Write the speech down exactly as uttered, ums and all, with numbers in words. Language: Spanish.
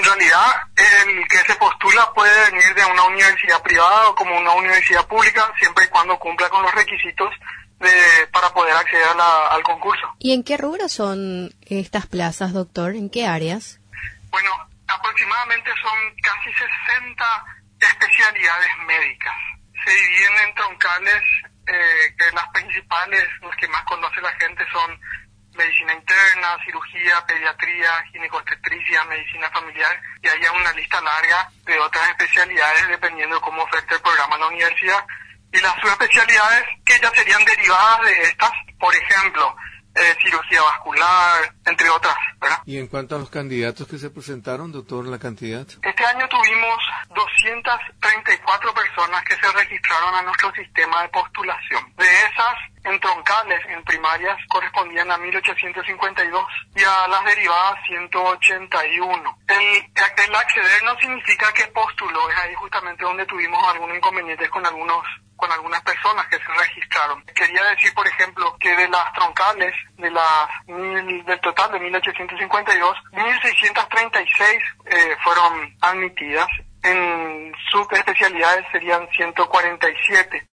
realidad, el que se postula puede venir de una universidad privada o como una universidad pública, siempre y cuando cumpla con los requisitos de, para poder acceder a la, al concurso. ¿Y en qué rubro son estas plazas, doctor? ¿En qué áreas? Bueno, aproximadamente son casi sesenta especialidades médicas. Se dividen en troncales, eh, que las principales, los que más conoce la gente son medicina interna, cirugía, pediatría, ginecobstetricia, medicina familiar, y hay una lista larga de otras especialidades dependiendo de cómo ofrece el programa en la universidad. Y las subespecialidades que ya serían derivadas de estas, por ejemplo, eh, cirugía vascular, entre otras, ¿verdad? ¿Y en cuanto a los candidatos que se presentaron, doctor, la cantidad? Este año tuvimos doscientas treinta y cuatro personas que se registraron a nuestro sistema de postulación. De esas, en troncales, en primarias, correspondían a mil ochocientos cincuenta y dos y a las derivadas ciento ochenta y uno. El, el acceder no significa que postuló, es ahí justamente donde tuvimos algunos inconvenientes con algunos con algunas personas que se registraron. Quería decir, por ejemplo, que de las troncales, de las mil, del total de mil ochocientos cincuenta y dos, mil seiscientos treinta y seis eh, fueron admitidas. En subespecialidades serían ciento cuarenta y siete.